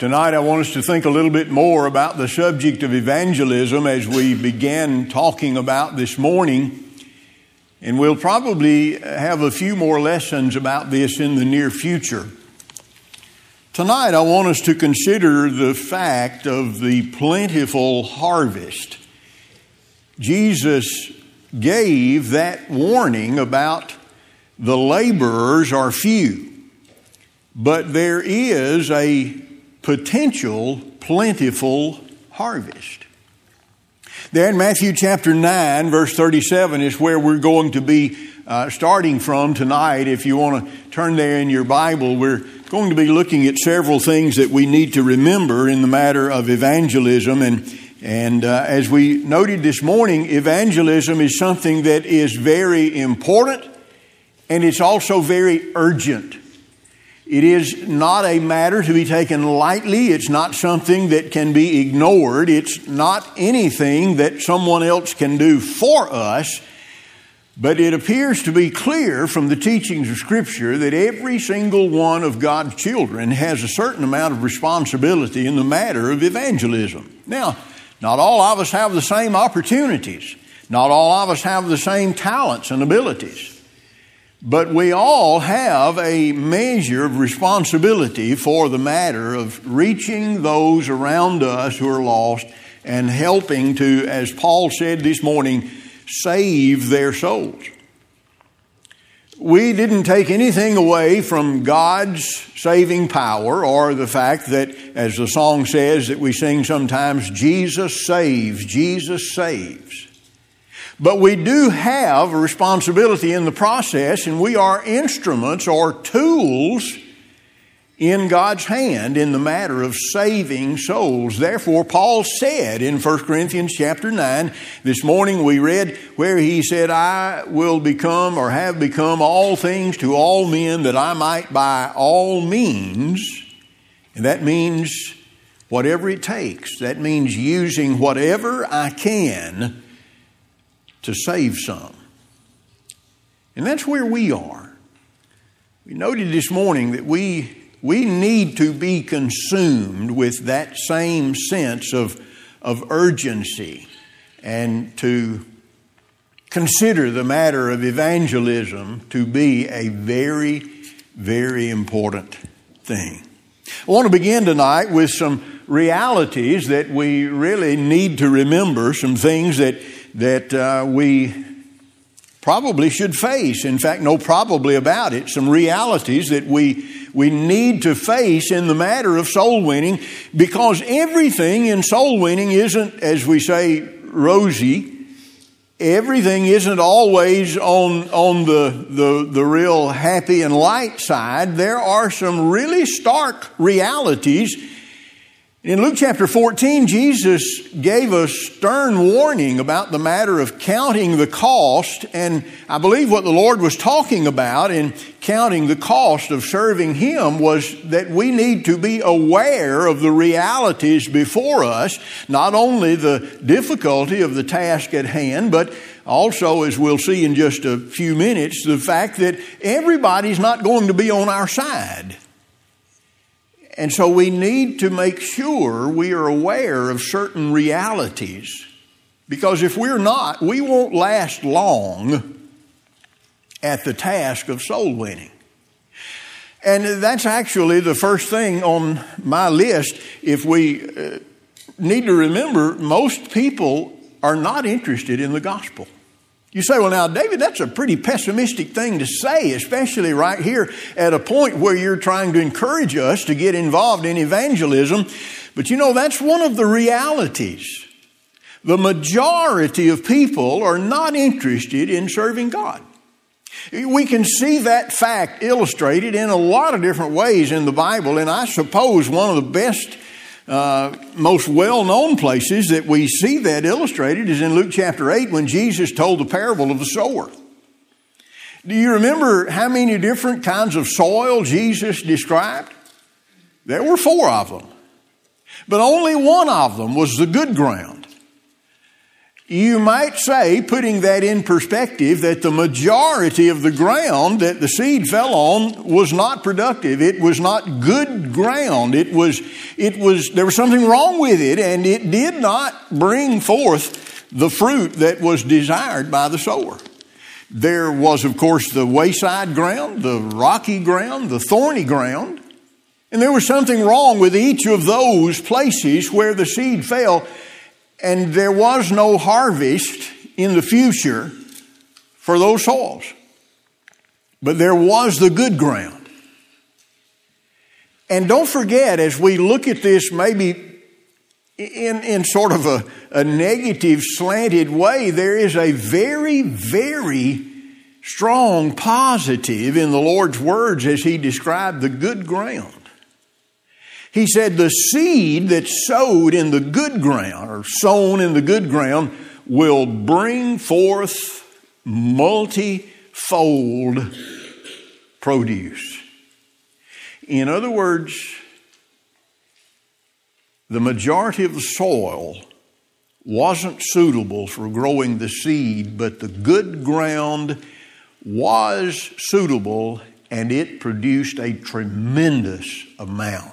Tonight I want us to think a little bit more about the subject of evangelism as we began talking about this morning. And we'll probably have a few more lessons about this in the near future. Tonight I want us to consider the fact of the plentiful harvest. Jesus gave that warning about the laborers are few, but there is a potential plentiful harvest. There in Matthew chapter 9, verse 37 is where we're going to be starting from tonight. If you want to turn there in your Bible, we're going to be looking at several things that we need to remember in the matter of evangelism. And as we noted this morning, evangelism is something that is very important, and it's also very urgent. It is not a matter to be taken lightly. It's not something that can be ignored. It's not anything that someone else can do for us. But it appears to be clear from the teachings of Scripture that every single one of God's children has a certain amount of responsibility in the matter of evangelism. Now, not all of us have the same opportunities. Not all of us have the same talents and abilities. But we all have a measure of responsibility for the matter of reaching those around us who are lost and helping to, as Paul said this morning, save their souls. We didn't take anything away from God's saving power or the fact that, as the song says that we sing sometimes, Jesus saves, Jesus saves. But we do have a responsibility in the process, and we are instruments or tools in God's hand in the matter of saving souls. Therefore, Paul said in 1 Corinthians chapter 9, this morning we read where he said, I will become or have become all things to all men that I might by all means, and that means whatever it takes. That means using whatever I can to save some. And that's where we are. We noted this morning that we need to be consumed with that same sense of urgency and to consider the matter of evangelism to be a very, very important thing. I want to begin tonight with some realities that we really need to remember, some things that we probably should face. In fact, no probably about it. Some realities that we need to face in the matter of soul winning, because everything in soul winning isn't, as we say, rosy. Everything isn't always on the real happy and light side. There are some really stark realities. In Luke chapter 14, Jesus gave a stern warning about the matter of counting the cost. And I believe what the Lord was talking about in counting the cost of serving Him was that we need to be aware of the realities before us, not only the difficulty of the task at hand, but also, as we'll see in just a few minutes, the fact that everybody's not going to be on our side. And so we need to make sure we are aware of certain realities, because if we're not, we won't last long at the task of soul winning. And that's actually the first thing on my list. If we need to remember, most people are not interested in the gospel. You say, well, now, David, that's a pretty pessimistic thing to say, especially right here at a point where you're trying to encourage us to get involved in evangelism. But you know, that's one of the realities. The majority of people are not interested in serving God. We can see that fact illustrated in a lot of different ways in the Bible, and I suppose one of the best most well-known places that we see that illustrated is in Luke chapter 8 when Jesus told the parable of the sower. Do you remember how many different kinds of soil Jesus described? There were 4 of them, but only one of them was the good ground. You might say, putting that in perspective, that the majority of the ground that the seed fell on was not productive. It was not good ground. There was something wrong with it, and it did not bring forth the fruit that was desired by the sower. There was, of course, the wayside ground, the rocky ground, the thorny ground, and there was something wrong with each of those places where the seed fell. And there was no harvest in the future for those soils. But there was the good ground. And don't forget, as we look at this maybe in sort of a negative, slanted way, there is a very, very strong positive in the Lord's words as He described the good ground. He said the seed that's sowed in the good ground or sown in the good ground will bring forth multifold produce. In other words, the majority of the soil wasn't suitable for growing the seed, but the good ground was suitable and it produced a tremendous amount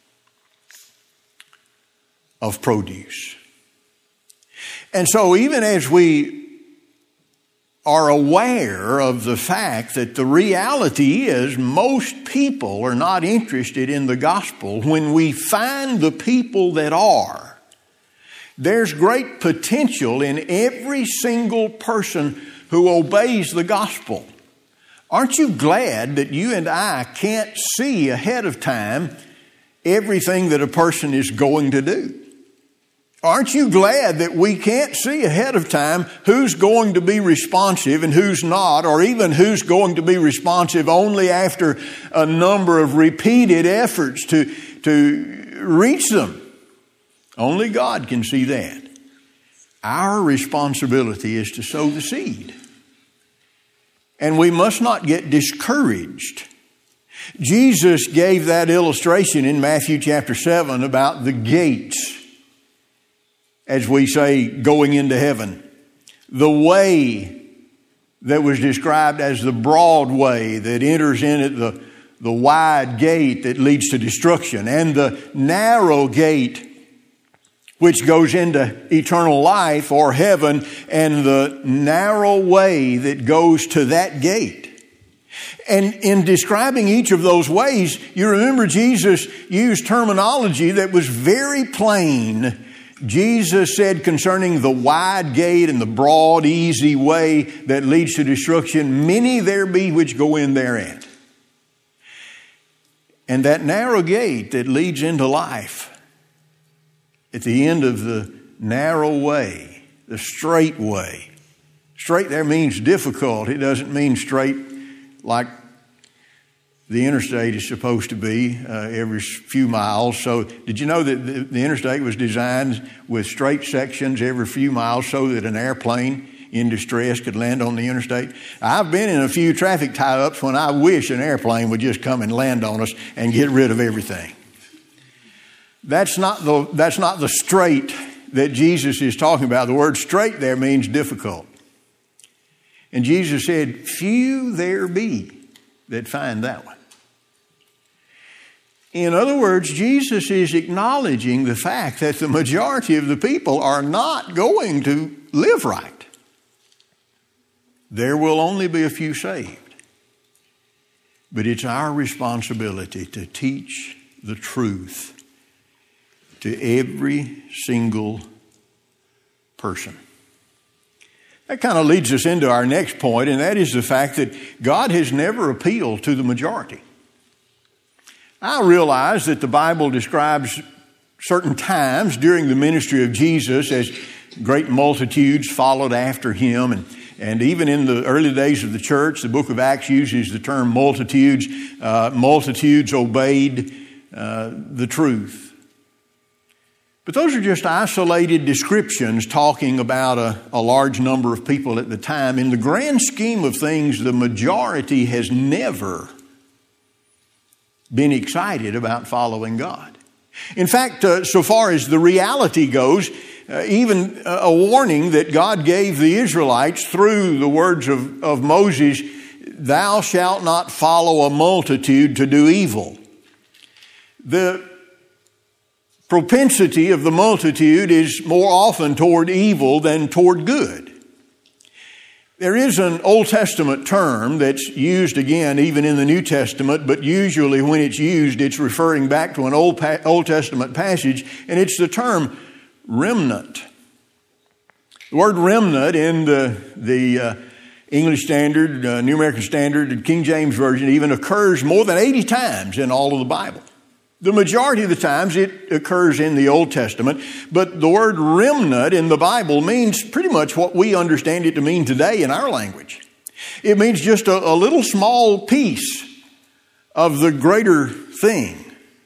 of produce. And so even as we are aware of the fact that the reality is most people are not interested in the gospel, when we find the people that are, there's great potential in every single person who obeys the gospel. Aren't you glad that you and I can't see ahead of time everything that a person is going to do? Aren't you glad that we can't see ahead of time who's going to be responsive and who's not, or even who's going to be responsive only after a number of repeated efforts to reach them? Only God can see that. Our responsibility is to sow the seed. And we must not get discouraged. Jesus gave that illustration in Matthew chapter 7 about the gates, as we say, going into heaven. The way that was described as the broad way that enters in at the wide gate that leads to destruction, and the narrow gate which goes into eternal life or heaven, and the narrow way that goes to that gate. And in describing each of those ways, you remember Jesus used terminology that was very plain. Jesus said concerning the wide gate and the broad, easy way that leads to destruction, many there be which go in thereat. And that narrow gate that leads into life, at the end of the narrow way, the straight way. Straight there means difficult. It doesn't mean straight like the interstate is supposed to be every few miles. So did you know that the interstate was designed with straight sections every few miles so that an airplane in distress could land on the interstate? I've been in a few traffic tie-ups when I wish an airplane would just come and land on us and get rid of everything. That's not the straight that Jesus is talking about. The word straight there means difficult. And Jesus said, few there be that find that one. In other words, Jesus is acknowledging the fact that the majority of the people are not going to live right. There will only be a few saved. But it's our responsibility to teach the truth to every single person. That kind of leads us into our next point, and that is the fact that God has never appealed to the majority. I realize that the Bible describes certain times during the ministry of Jesus as great multitudes followed after him, and even in the early days of the church, the book of Acts uses the term multitudes. Multitudes obeyed the truth. But those are just isolated descriptions talking about a large number of people at the time. In the grand scheme of things, the majority has never been excited about following God. In fact, so far as the reality goes, even a warning that God gave the Israelites through the words of Moses, "Thou shalt not follow a multitude to do evil." The propensity of the multitude is more often toward evil than toward good. There is an Old Testament term that's used again even in the New Testament, but usually when it's used, it's referring back to an Old Testament passage, and it's the term remnant. The word remnant in the English Standard, New American Standard, and King James Version even occurs more than 80 times in all of the Bible. The majority of the times it occurs in the Old Testament, but the word remnant in the Bible means pretty much what we understand it to mean today in our language. It means just a little small piece of the greater thing.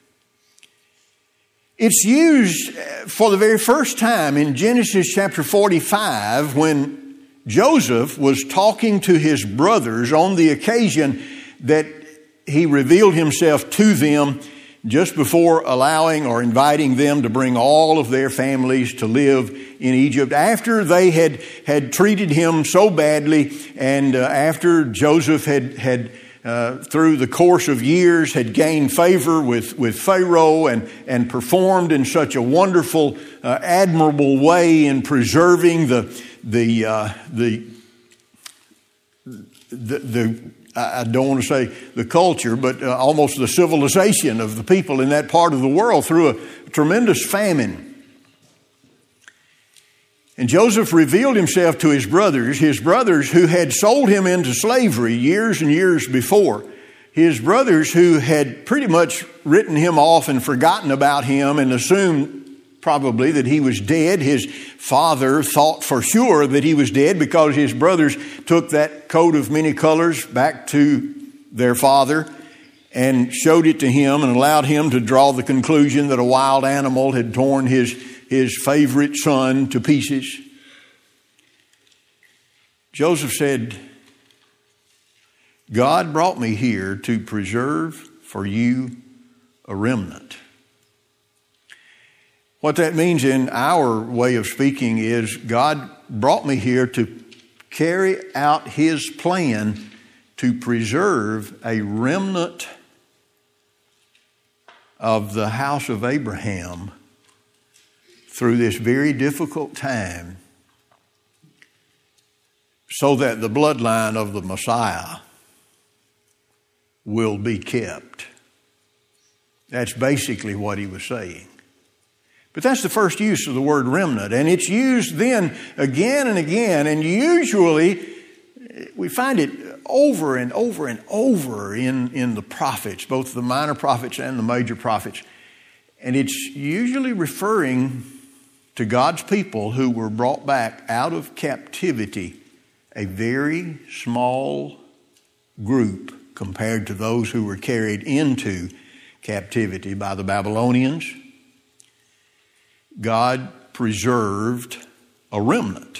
It's used for the very first time in Genesis chapter 45 when Joseph was talking to his brothers on the occasion that he revealed himself to them just before allowing or inviting them to bring all of their families to live in Egypt, after they had treated him so badly, and after Joseph had through the course of years had gained favor with Pharaoh and performed in such a wonderful, admirable way in preserving I don't want to say the culture, but almost the civilization of the people in that part of the world through a tremendous famine. And Joseph revealed himself to his brothers who had sold him into slavery years and years before. His brothers who had pretty much written him off and forgotten about him and assumed probably that he was dead. His father thought for sure that he was dead because his brothers took that coat of many colors back to their father and showed it to him and allowed him to draw the conclusion that a wild animal had torn his favorite son to pieces. Joseph said, "God brought me here to preserve for you a remnant." What that means in our way of speaking is God brought me here to carry out His plan to preserve a remnant of the house of Abraham through this very difficult time, so that the bloodline of the Messiah will be kept. That's basically what he was saying. But that's the first use of the word remnant. And it's used then again and again. And usually we find it over and over and over in the prophets, both the minor prophets and the major prophets. And it's usually referring to God's people who were brought back out of captivity, a very small group compared to those who were carried into captivity by the Babylonians. God preserved a remnant.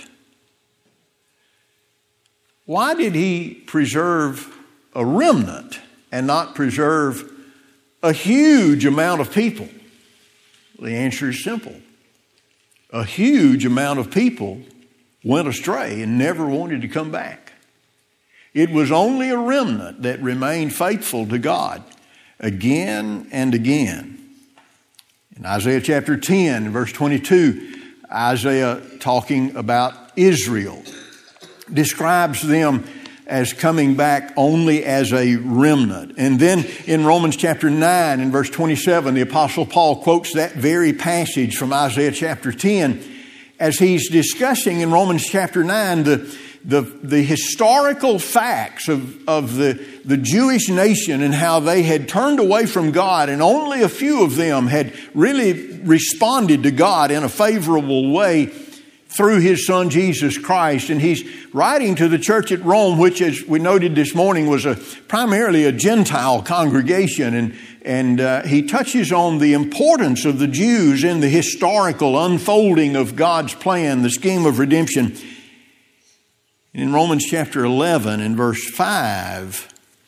Why did He preserve a remnant and not preserve a huge amount of people? Well, the answer is simple. A huge amount of people went astray and never wanted to come back. It was only a remnant that remained faithful to God again and again. In Isaiah chapter 10, verse 22, Isaiah, talking about Israel, describes them as coming back only as a remnant. And then in Romans chapter 9 and verse 27, the Apostle Paul quotes that very passage from Isaiah chapter 10 as he's discussing in Romans chapter 9 the historical facts of the Jewish nation and how they had turned away from God, and only a few of them had really responded to God in a favorable way through His Son Jesus Christ. And he's writing to the church at Rome, which, as we noted this morning, was primarily a Gentile congregation. And he touches on the importance of the Jews in the historical unfolding of God's plan, the scheme of redemption. In Romans chapter 11 and verse 5,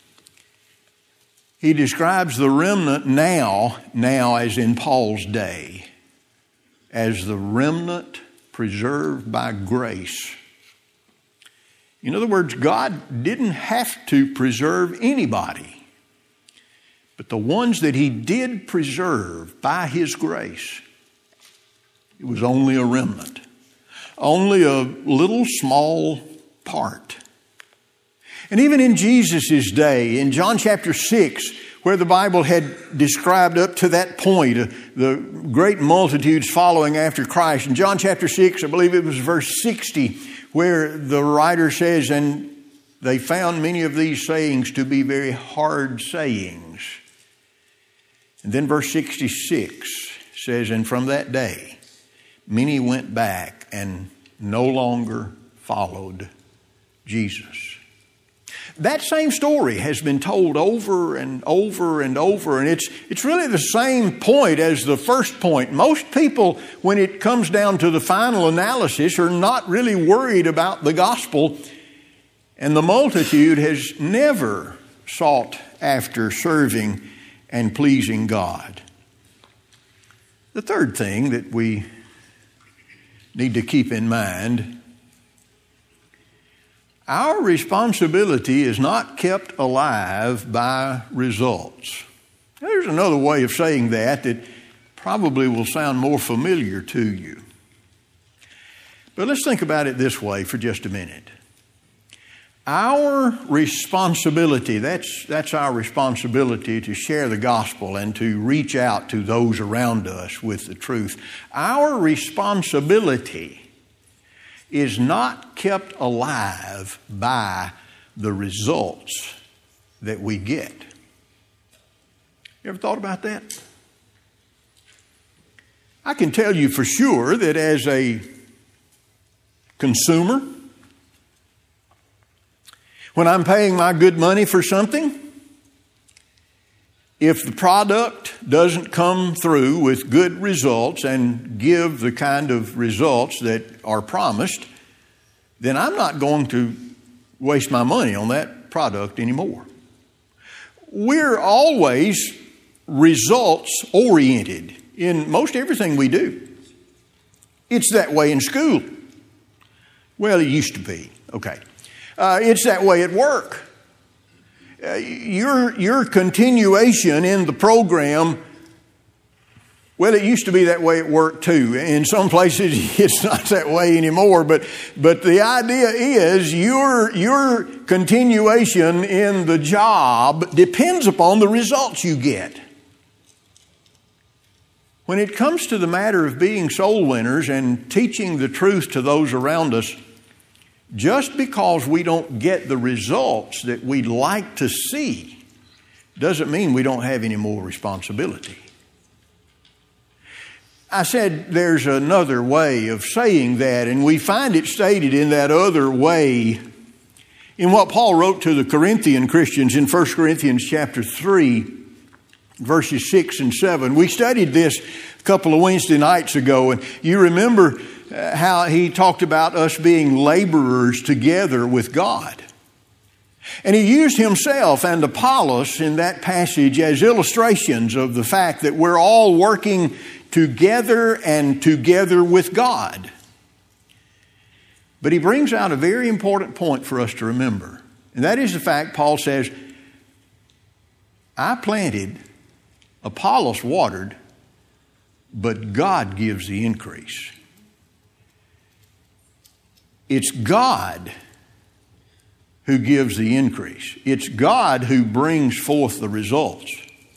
he describes the remnant now as in Paul's day, as the remnant preserved by grace. In other words, God didn't have to preserve anybody, but the ones that He did preserve by His grace, it was only a remnant, only a little small part. And even in Jesus' day, in John chapter 6, where the Bible had described up to that point the great multitudes following after Christ, in John chapter 6, I believe it was verse 60, where the writer says, and they found many of these sayings to be very hard sayings. And then verse 66 says, and from that day, many went back and no longer followed Jesus. That same story has been told over and over and over, and it's really the same point as the first point. Most people, when it comes down to the final analysis, are not really worried about the gospel, and the multitude has never sought after serving and pleasing God. The third thing that we need to keep in mind, our responsibility is not kept alive by results. There's another way of saying that probably will sound more familiar to you. But let's think about it this way for just a minute. Our responsibility, that's our responsibility to share the gospel and to reach out to those around us with the truth. Our responsibility is not kept alive by the results that we get. You ever thought about that? I can tell you for sure that as a consumer, when I'm paying my good money for something, if the product doesn't come through with good results and give the kind of results that are promised, then I'm not going to waste my money on that product anymore. We're always results oriented in most everything we do. It's that way in school. Well, it used to be. Okay. It's that way at work. Your continuation in the program, well, it used to be that way at work too. In some places, it's not that way anymore. But the idea is your continuation in the job depends upon the results you get. When it comes to the matter of being soul winners and teaching the truth to those around us, just because we don't get the results that we'd like to see doesn't mean we don't have any more responsibility. I said there's another way of saying that, and we find it stated in that other way in what Paul wrote to the Corinthian Christians in 1 Corinthians chapter 3, verses 6 and 7. We studied this a couple of Wednesday nights ago, and you remember how he talked about us being laborers together with God. And he used himself and Apollos in that passage as illustrations of the fact that we're all working together and together with God. But he brings out a very important point for us to remember. And that is the fact, Paul says, I planted, Apollos watered, but God gives the increase. It's God who gives the increase. It's God who brings forth the results.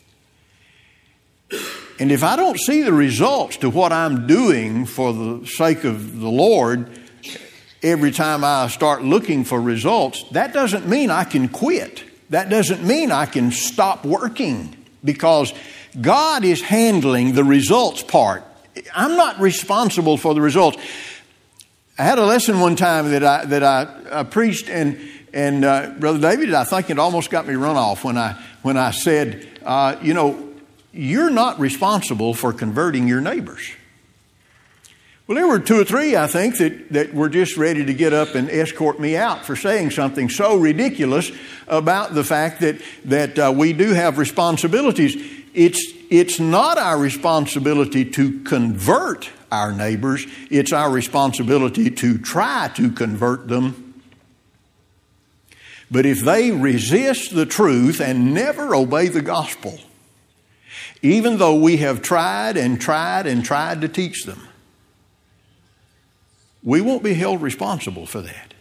And if I don't see the results to what I'm doing for the sake of the Lord, every time I start looking for results, that doesn't mean I can quit. That doesn't mean I can stop working, because God is handling the results part. I'm not responsible for the results. I had a lesson one time that I preached, and Brother David, I think it almost got me run off when I said, you're not responsible for converting your neighbors. Well, there were two or three, I think, that were just ready to get up and escort me out for saying something so ridiculous about the fact that we do have responsibilities. It's not our responsibility to convert our neighbors. It's our responsibility to try to convert them. But if they resist the truth and never obey the gospel, even though we have tried and tried and tried to teach them, we won't be held responsible for that.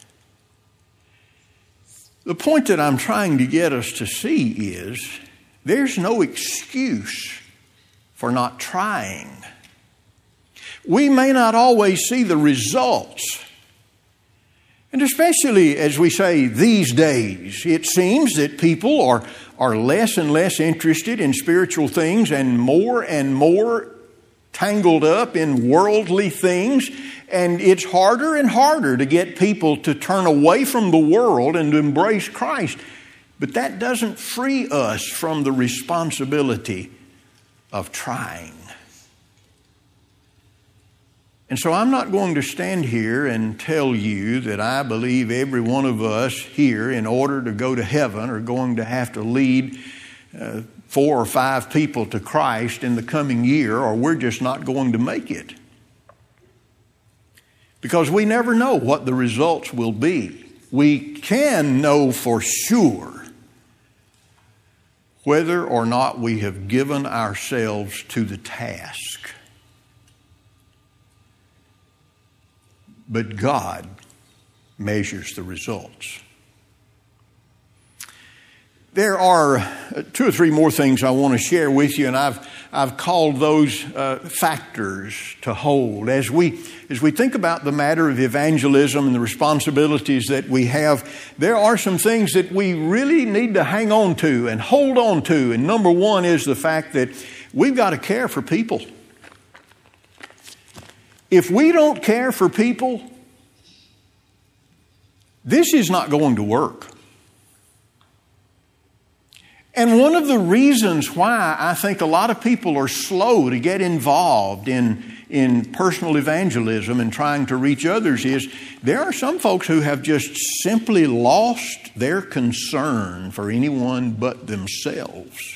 The point that I'm trying to get us to see is there's no excuse for not trying. We may not always see the results. And especially as we say these days, it seems that people are less and less interested in spiritual things and more tangled up in worldly things. And it's harder and harder to get people to turn away from the world and to embrace Christ. But that doesn't free us from the responsibility of trying. And so I'm not going to stand here and tell you that I believe every one of us here, in order to go to heaven, are going to have to lead 4 or 5 people to Christ in the coming year, or we're just not going to make it. Because we never know what the results will be. We can know for sure whether or not we have given ourselves to the task. But God measures the results. There are 2 or 3 more things I want to share with you, and I've called those factors to hold. As we think about the matter of evangelism and the responsibilities that we have, there are some things that we really need to hang on to and hold on to. And number one is the fact that we've got to care for people. If we don't care for people, this is not going to work. And one of the reasons why I think a lot of people are slow to get involved in personal evangelism and trying to reach others is there are some folks who have just simply lost their concern for anyone but themselves.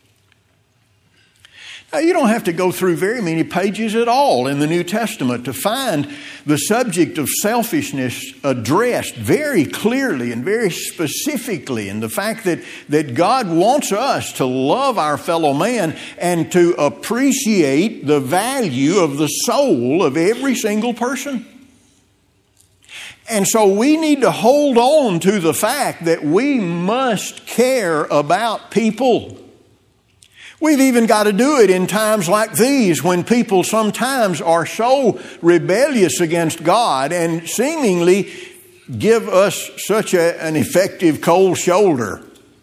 Now, you don't have to go through very many pages at all in the New Testament to find the subject of selfishness addressed very clearly and very specifically, and the fact that God wants us to love our fellow man and to appreciate the value of the soul of every single person. And so we need to hold on to the fact that we must care about people. We've even got to do it in times like these when people sometimes are so rebellious against God and seemingly give us such an effective cold shoulder.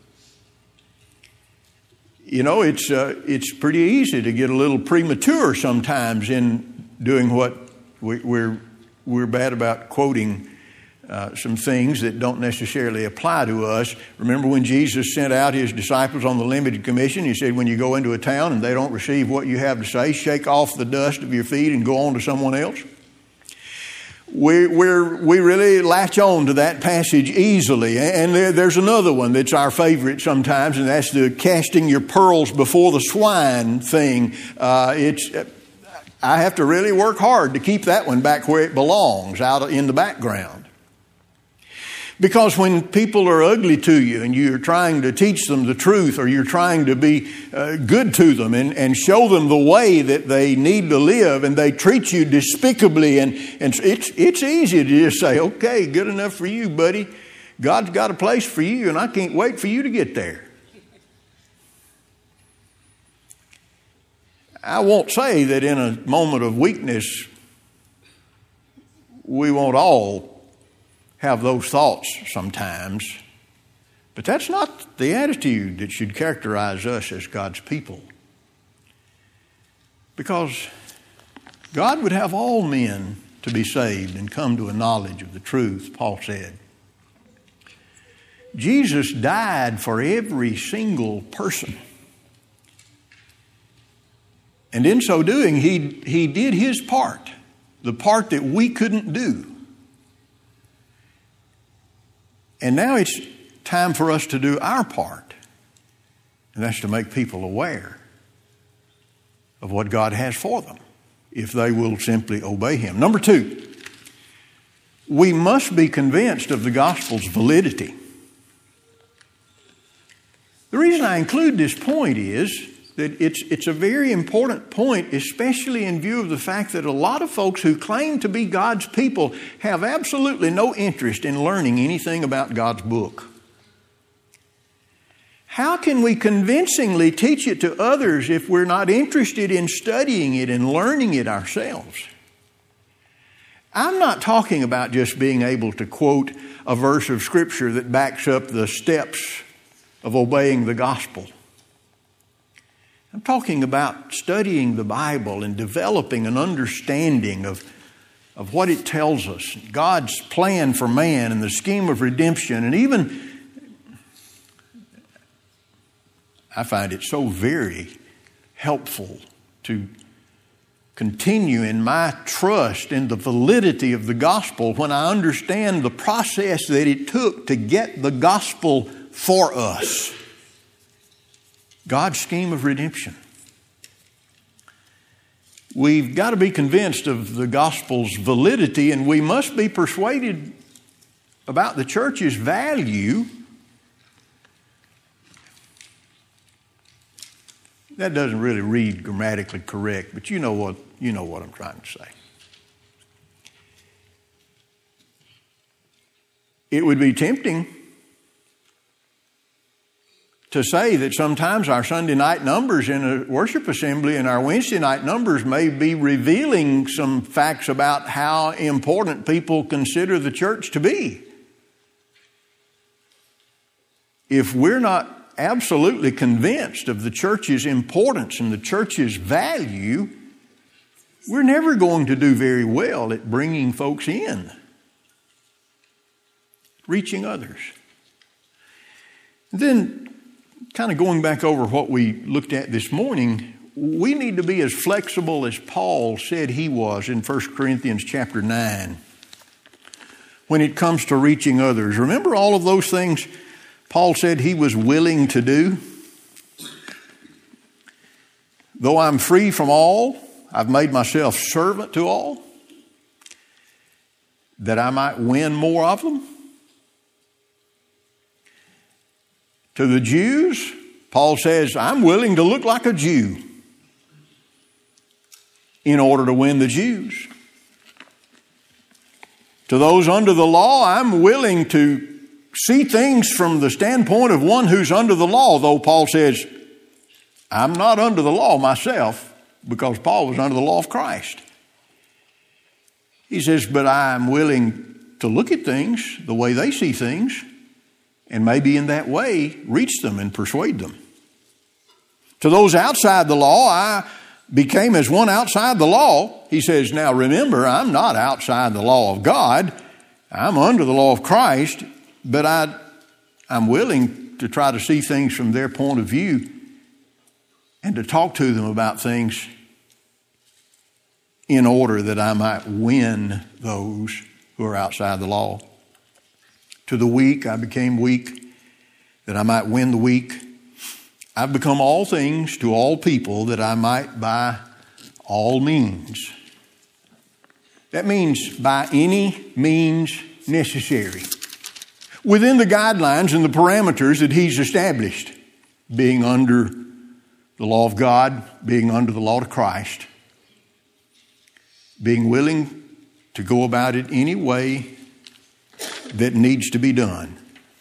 You know, it's pretty easy to get a little premature sometimes in doing what we're bad about quoting some things that don't necessarily apply to us. Remember when Jesus sent out his disciples on the limited commission, he said, when you go into a town and they don't receive what you have to say, shake off the dust of your feet and go on to someone else. We really latch on to that passage easily. And there's another one that's our favorite sometimes, and that's the casting your pearls before the swine thing. I have to really work hard to keep that one back where it belongs, out in the background. Because when people are ugly to you and you're trying to teach them the truth, or you're trying to be good to them and show them the way that they need to live, and they treat you despicably, and it's easy to just say, okay, good enough for you, buddy. God's got a place for you, and I can't wait for you to get there. I won't say that in a moment of weakness we won't all have those thoughts sometimes, but that's not the attitude that should characterize us as God's people. Because God would have all men to be saved and come to a knowledge of the truth, Paul said. Jesus died for every single person. And in so doing, he did his part, the part that we couldn't do. And now it's time for us to do our part, and that's to make people aware of what God has for them. if they will simply obey Him. Number two, we must be convinced of the gospel's validity. The reason I include this point is that it's a very important point, especially in view of the fact that a lot of folks who claim to be God's people have absolutely no interest in learning anything about God's book. How can we convincingly teach it to others if we're not interested in studying it and learning it ourselves? I'm not talking about just being able to quote a verse of Scripture that backs up the steps of obeying the gospel. I'm talking about studying the Bible and developing an understanding of what it tells us, God's plan for man and the scheme of redemption. And even, I find it so very helpful to continue in my trust in the validity of the gospel when I understand the process that it took to get the gospel for us. God's scheme of redemption. We've got to be convinced of the gospel's validity, and we must be persuaded about the church's value. That doesn't really read grammatically correct, but you know what I'm trying to say. It would be tempting to say that sometimes our Sunday night numbers in a worship assembly and our Wednesday night numbers may be revealing some facts about how important people consider the church to be. If we're not absolutely convinced of the church's importance and the church's value, we're never going to do very well at bringing folks in, reaching others. Then, kind of going back over what we looked at this morning, we need to be as flexible as Paul said he was in 1 Corinthians chapter 9 when it comes to reaching others. Remember all of those things Paul said he was willing to do? Though I'm free from all, I've made myself servant to all, that I might win more of them. To the Jews, Paul says, I'm willing to look like a Jew in order to win the Jews. To those under the law, I'm willing to see things from the standpoint of one who's under the law, though Paul says, I'm not under the law myself, because Paul was under the law of Christ. He says, but I'm willing to look at things the way they see things, and maybe in that way reach them and persuade them. To those outside the law, I became as one outside the law. He says, now remember, I'm not outside the law of God. I'm under the law of Christ, but I'm willing to try to see things from their point of view and to talk to them about things in order that I might win those who are outside the law. To the weak, I became weak, that I might win the weak. I've become all things to all people, that I might by all means. That means by any means necessary, within the guidelines and the parameters that he's established, being under the law of God, being under the law of Christ, being willing to go about it any way that needs to be done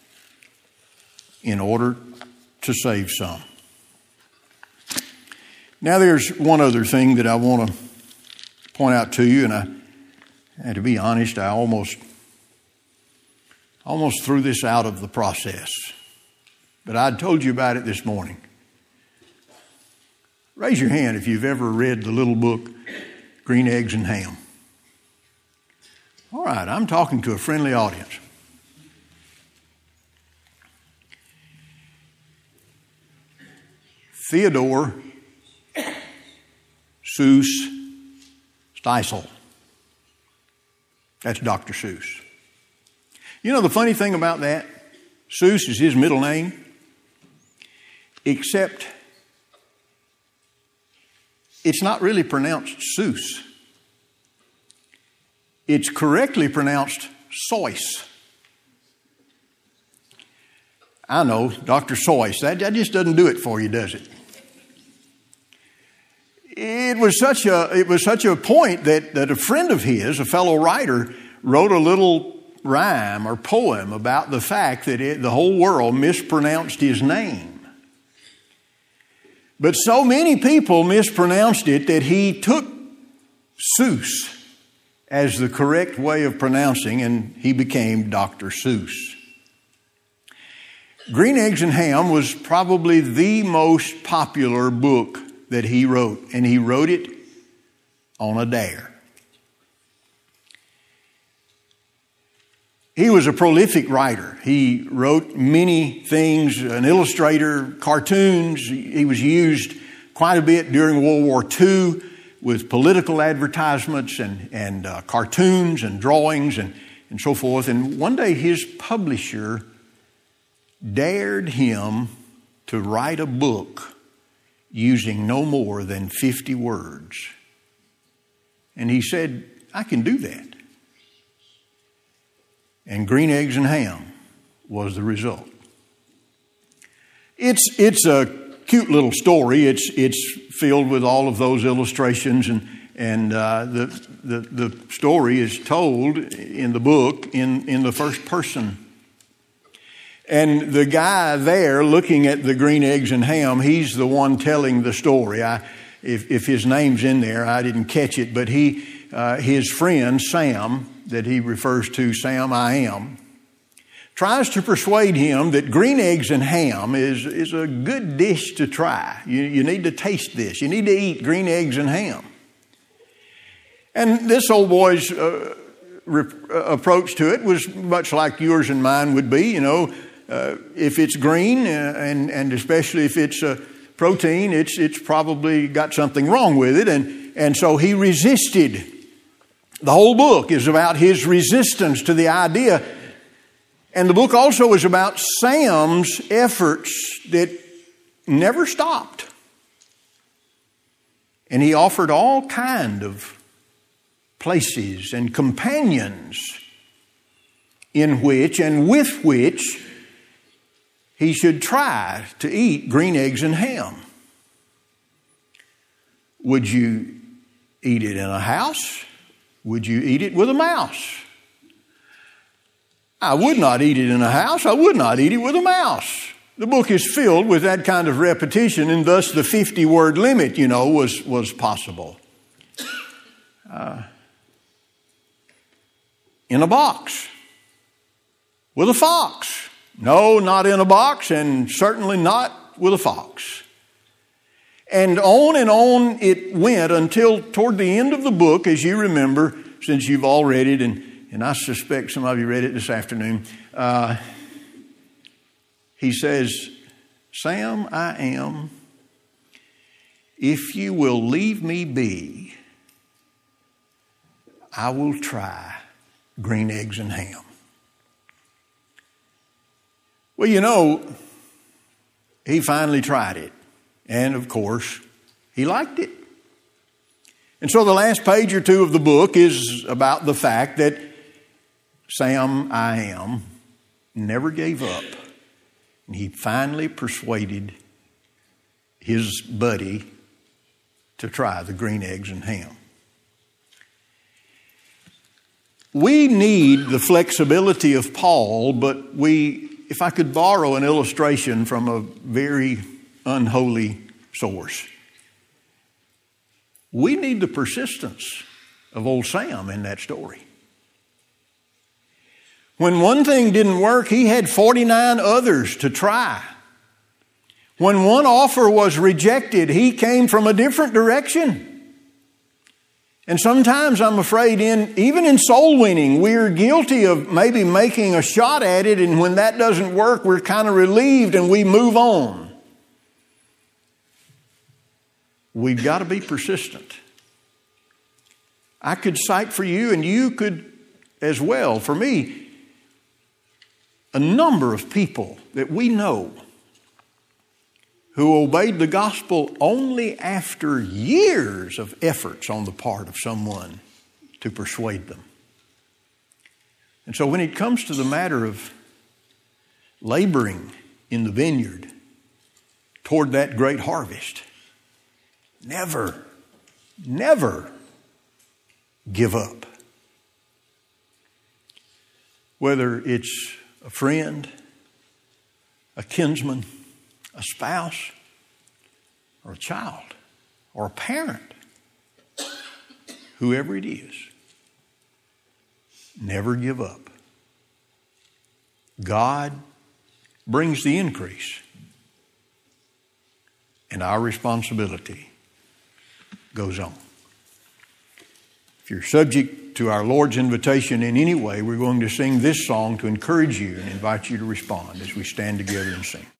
in order to save some. Now there's one other thing that I want to point out to you, and to be honest, I almost threw this out of the process, but I told you about it this morning. Raise your hand if you've ever read the little book, Green Eggs and Ham. All right, I'm talking to a friendly audience. Theodore Seuss Stisel. That's Dr. Seuss. You know the funny thing about that? Seuss is his middle name, except It's not really pronounced Seuss. It's correctly pronounced Seuss. I know, Dr. Seuss, that just doesn't do it for you, does it? It was such a point that a friend of his, a fellow writer, wrote a little rhyme or poem about the fact that the whole world mispronounced his name. But so many people mispronounced it that he took Seuss as the correct way of pronouncing, and he became Dr. Seuss. Green Eggs and Ham was probably the most popular book that he wrote, and he wrote it on a dare. He was a prolific writer. He wrote many things, an illustrator, cartoons. He was used quite a bit during World War II with political advertisements and cartoons and drawings and so forth. And one day his publisher dared him to write a book using no more than 50 words. And he said, I can do that. And Green Eggs and Ham was the result. It's a cute little story. It's filled with all of those illustrations, and the story is told in the book in the first person. And the guy there looking at the Green Eggs and Ham, he's the one telling the story. If his name's in there, I didn't catch it, but his friend Sam, that he refers to, Sam I Am, tries to persuade him that green eggs and ham is a good dish to try. You need to taste this. You need to eat green eggs and ham. And this old boy's approach to it was much like yours and mine would be. If it's green and especially if it's protein, it's probably got something wrong with it. And so he resisted. The whole book is about his resistance to the idea. And the book also is about Sam's efforts that never stopped. And he offered all kind of places and companions in which and with which he should try to eat green eggs and ham. Would you eat it in a house? Would you eat it with a mouse? I would not eat it in a house. I would not eat it with a mouse. The book is filled with that kind of repetition, and thus the 50-word limit, was possible. In a box. With a fox. No, not in a box, and certainly not with a fox. And on it went until toward the end of the book, as you remember, since you've all read it, and I suspect some of you read it this afternoon. He says, Sam, I am, if you will leave me be, I will try green eggs and ham. Well, he finally tried it. And, of course, he liked it. And so the last page or two of the book is about the fact that Sam I Am never gave up. And he finally persuaded his buddy to try the green eggs and ham. We need the flexibility of Paul, but if I could borrow an illustration from a very unholy source, we need the persistence of old Sam in that story. When one thing didn't work, he had 49 others to try. When one offer was rejected, he came from a different direction. And sometimes I'm afraid even in soul winning, we're guilty of maybe making a shot at it, and when that doesn't work, we're kind of relieved and we move on. We've got to be persistent. I could cite for you, and you could as well, for me, a number of people that we know who obeyed the gospel only after years of efforts on the part of someone to persuade them. And so when it comes to the matter of laboring in the vineyard toward that great harvest, never give up. Whether it's a friend, a kinsman, a spouse, or a child, or a parent, whoever it is, never give up. God brings the increase, and our responsibility goes on. If you're subject to our Lord's invitation in any way, we're going to sing this song to encourage you and invite you to respond as we stand together and sing.